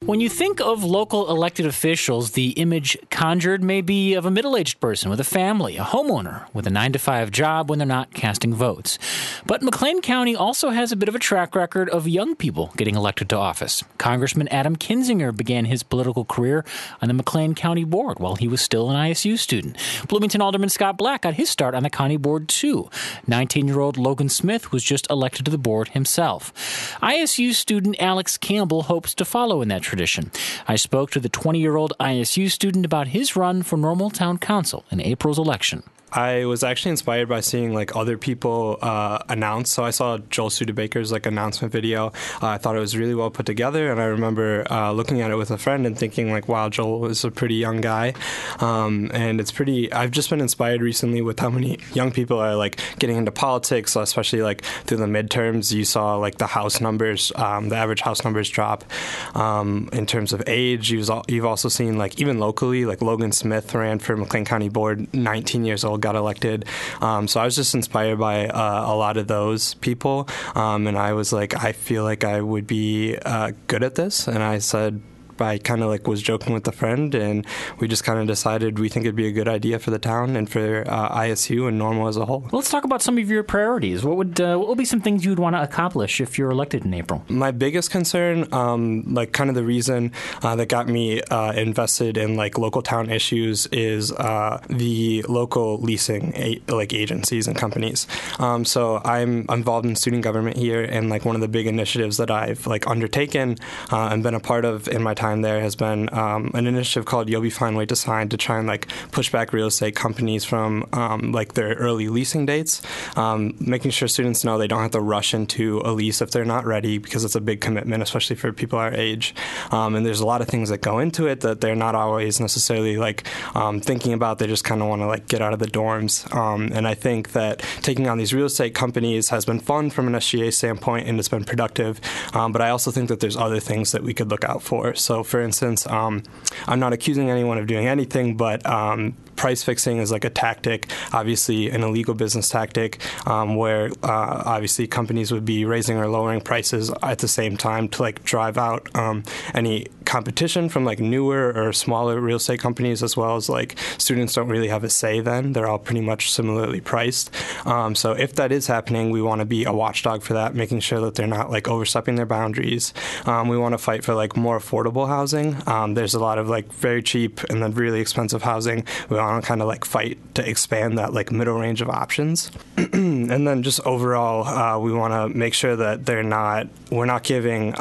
When you think of local elected officials, the image conjured may be of a middle-aged person with a family, a homeowner with a 9-to-5 job when they're not casting votes. But McLean County also has a bit of a track record of young people getting elected to office. Congressman Adam Kinzinger began his political career on the McLean County Board while he was still an ISU student. Bloomington Alderman Scott Black got his start on the county board, too. 19-year-old Logan Smith was just elected to the board himself. ISU student Alex Campbell hopes to follow in that tradition. I spoke to the 20-year-old ISU student about his run for Normal Town Council in April's election. I was actually inspired by seeing other people announce. So I saw Joel Studebaker's announcement video. I thought it was really well put together, and I remember looking at it with a friend and thinking wow, Joel is a pretty young guy, and it's pretty. I've just been inspired recently with how many young people are getting into politics, especially through the midterms. You saw the House numbers, the average House numbers drop in terms of age. You've also seen even locally, Logan Smith ran for McLean County Board, 19 years old. Got elected. So I was just inspired by a lot of those people. And I was I feel like I would be good at this. And I said, I kind of was joking with a friend, and we just kind of decided we think it'd be a good idea for the town and for ISU and Normal as a whole. Well, let's talk about some of your priorities. What would be some things you would want to accomplish if you're elected in April? My biggest concern, kind of the reason that got me invested in local town issues is the local leasing agencies and companies. So I'm involved in student government here, and one of the big initiatives that I've undertaken and been a part of in my time there has been an initiative called You'll Be Fine Wait to Sign to try and push back real estate companies from their early leasing dates, making sure students know they don't have to rush into a lease if they're not ready, because it's a big commitment, especially for people our age. And there's a lot of things that go into it that they're not always necessarily thinking about. They just kind of want to get out of the dorms. And I think that taking on these real estate companies has been fun from an SGA standpoint, and it's been productive. But I also think that there's other things that we could look out for. So, for instance, I'm not accusing anyone of doing anything, but price fixing is a tactic, obviously an illegal business tactic, where obviously companies would be raising or lowering prices at the same time to drive out any competition from newer or smaller real estate companies, as well as students don't really have a say then. They're all pretty much similarly priced. So if that is happening, we want to be a watchdog for that, making sure that they're not overstepping their boundaries. We want to fight for more affordable housing. There's a lot of very cheap and then really expensive housing. We want to kind of fight to expand that middle range of options. And then just overall, we want to make sure that we're not giving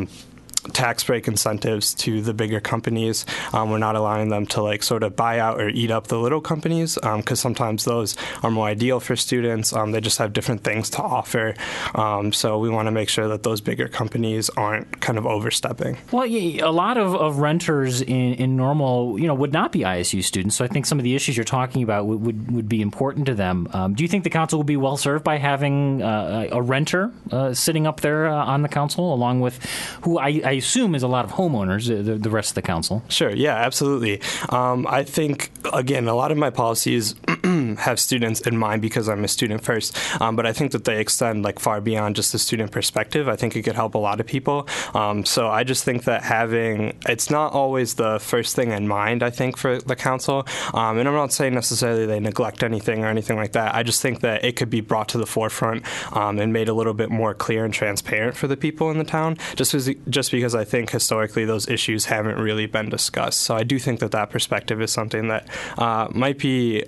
tax break incentives to the bigger companies. We're not allowing them to sort of buy out or eat up the little companies, because sometimes those are more ideal for students. They just have different things to offer. So we want to make sure that those bigger companies aren't kind of overstepping. Well, yeah, a lot of renters in Normal, would not be ISU students. So I think some of the issues you're talking about would be important to them. Do you think the council will be well served by having a renter sitting up there on the council, along with who I assume is a lot of homeowners, the rest of the council? Sure, yeah, absolutely. I think, again, a lot of my policies have students in mind because I'm a student first, but I think that they extend far beyond just the student perspective. I think it could help a lot of people. So I just think that it's not always the first thing in mind, I think, for the council. And I'm not saying necessarily they neglect anything or anything like that. I just think that it could be brought to the forefront and made a little bit more clear and transparent for the people in the town, just because I think historically those issues haven't really been discussed. So I do think that perspective is something that might be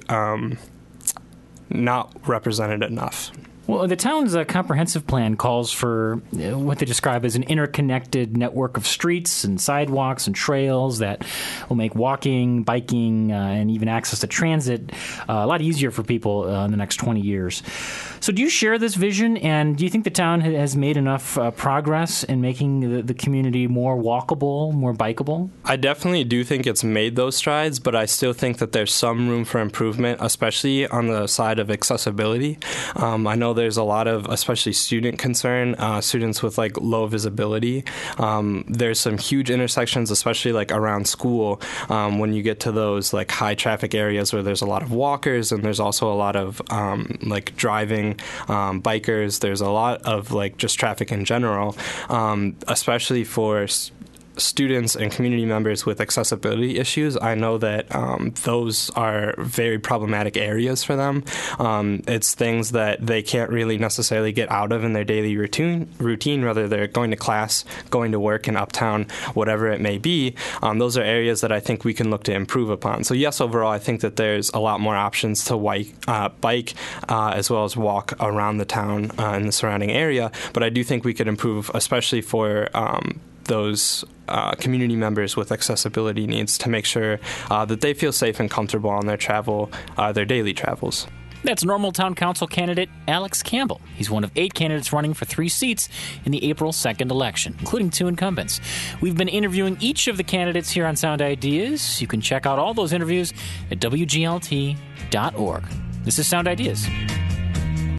not represented enough. Well, the town's comprehensive plan calls for what they describe as an interconnected network of streets and sidewalks and trails that will make walking, biking, and even access to transit a lot easier for people in the next 20 years. So do you share this vision, and do you think the town has made enough progress in making the community more walkable, more bikeable? I definitely do think it's made those strides, but I still think that there's some room for improvement, especially on the side of accessibility. I know there's a lot of, especially student concern, students with low visibility. There's some huge intersections, especially around school, when you get to those high traffic areas where there's a lot of walkers, and there's also a lot of driving bikers. There's a lot of just traffic in general, especially for students and community members with accessibility issues, I know that those are very problematic areas for them. It's things that they can't really necessarily get out of in their daily routine, whether they're going to class, going to work in Uptown, whatever it may be. Those are areas that I think we can look to improve upon. So yes, overall, I think that there's a lot more options to bike as well as walk around the town and the surrounding area. But I do think we could improve, especially for those community members with accessibility needs, to make sure that they feel safe and comfortable on their their daily travels. That's Normal Town Council candidate Alex Campbell. He's one of 8 candidates running for 3 seats in the April 2nd election, including 2 incumbents. We've been interviewing each of the candidates here on Sound Ideas. You can check out all those interviews at WGLT.org. This is Sound Ideas.